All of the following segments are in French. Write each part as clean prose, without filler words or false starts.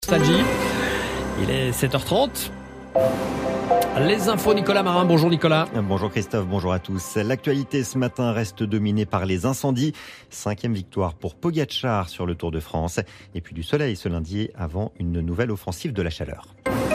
Nostalgie. Il est 7h30. Les infos, Nicolas Marin. Bonjour Nicolas. Bonjour Christophe, bonjour à tous. L'actualité ce matin reste dominée par les incendies. 5e victoire pour Pogačar sur le Tour de France. Et puis du soleil ce lundi avant une nouvelle offensive de la chaleur.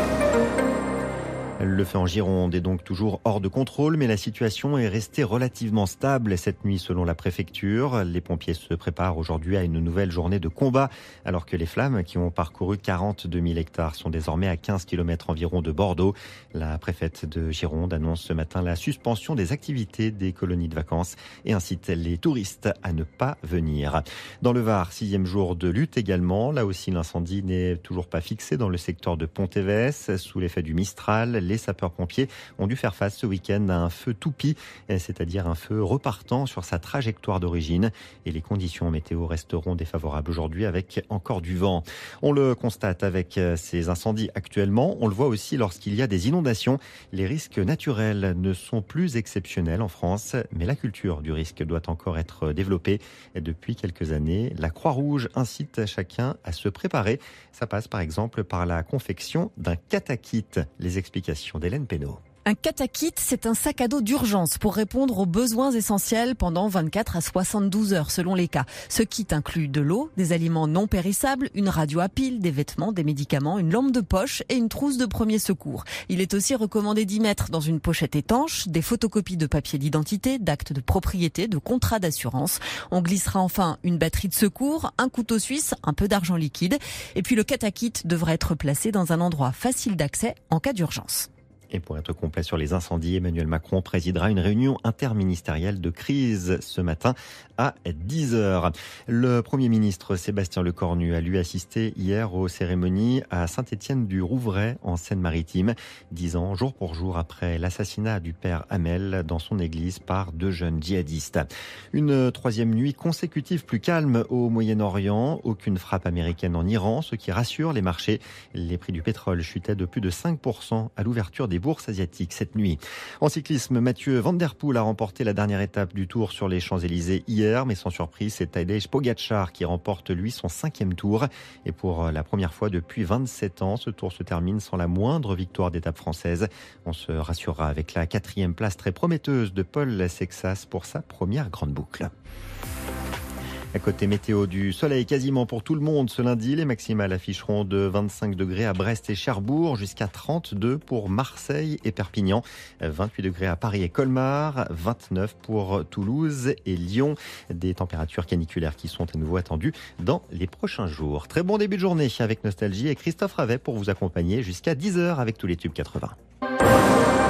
Le feu en Gironde est donc toujours hors de contrôle, mais la situation est restée relativement stable cette nuit selon la préfecture. Les pompiers se préparent aujourd'hui à une nouvelle journée de combat, alors que les flammes qui ont parcouru 42 000 hectares sont désormais à 15 km environ de Bordeaux. La préfète de Gironde annonce ce matin la suspension des activités des colonies de vacances et incite les touristes à ne pas venir. Dans le Var, 6e jour de lutte également. Là aussi, l'incendie n'est toujours pas fixé dans le secteur de Pont-Évès. Sous l'effet du Mistral, les sapeurs-pompiers ont dû faire face ce week-end à un feu toupie, c'est-à-dire un feu repartant sur sa trajectoire d'origine. Et les conditions météo resteront défavorables aujourd'hui avec encore du vent. On le constate avec ces incendies actuellement. On le voit aussi lorsqu'il y a des inondations. Les risques naturels ne sont plus exceptionnels en France, mais la culture du risque doit encore être développée. Depuis quelques années, la Croix-Rouge incite chacun à se préparer. Ça passe par exemple par la confection d'un katakit. Les explications d'Hélène Pénaud. Un katakit, c'est un sac à dos d'urgence pour répondre aux besoins essentiels pendant 24 à 72 heures selon les cas. Ce kit inclut de l'eau, des aliments non périssables, une radio à pile, des vêtements, des médicaments, une lampe de poche et une trousse de premier secours. Il est aussi recommandé d'y mettre dans une pochette étanche des photocopies de papiers d'identité, d'actes de propriété, de contrats d'assurance. On glissera enfin une batterie de secours, un couteau suisse, un peu d'argent liquide. Et puis le katakit devra être placé dans un endroit facile d'accès en cas d'urgence. Et pour être complet sur les incendies, Emmanuel Macron présidera une réunion interministérielle de crise ce matin à 10h. Le Premier ministre Sébastien Lecornu a lui assisté hier aux cérémonies à Saint-Étienne-du-Rouvray en Seine-Maritime, 10 ans jour pour jour après l'assassinat du père Hamel dans son église par 2 jeunes djihadistes. Une 3e nuit consécutive plus calme au Moyen-Orient, aucune frappe américaine en Iran, ce qui rassure les marchés. Les prix du pétrole chutaient de plus de 5% à l'ouverture des bourses asiatiques cette nuit. En cyclisme, Mathieu Van Der Poel a remporté la dernière étape du Tour sur les Champs-Élysées hier, mais sans surprise, c'est Tadej Pogačar qui remporte lui son 5e tour. Et pour la première fois depuis 27 ans, ce tour se termine sans la moindre victoire d'étape française. On se rassurera avec la 4e place très prometteuse de Paul Sexas pour sa première grande boucle. À côté météo, du soleil quasiment pour tout le monde ce lundi. Les maximales afficheront de 25 degrés à Brest et Cherbourg jusqu'à 32 pour Marseille et Perpignan. 28 degrés à Paris et Colmar, 29 pour Toulouse et Lyon. Des températures caniculaires qui sont à nouveau attendues dans les prochains jours. Très bon début de journée avec Nostalgie et Christophe Ravet pour vous accompagner jusqu'à 10h avec tous les tubes 80.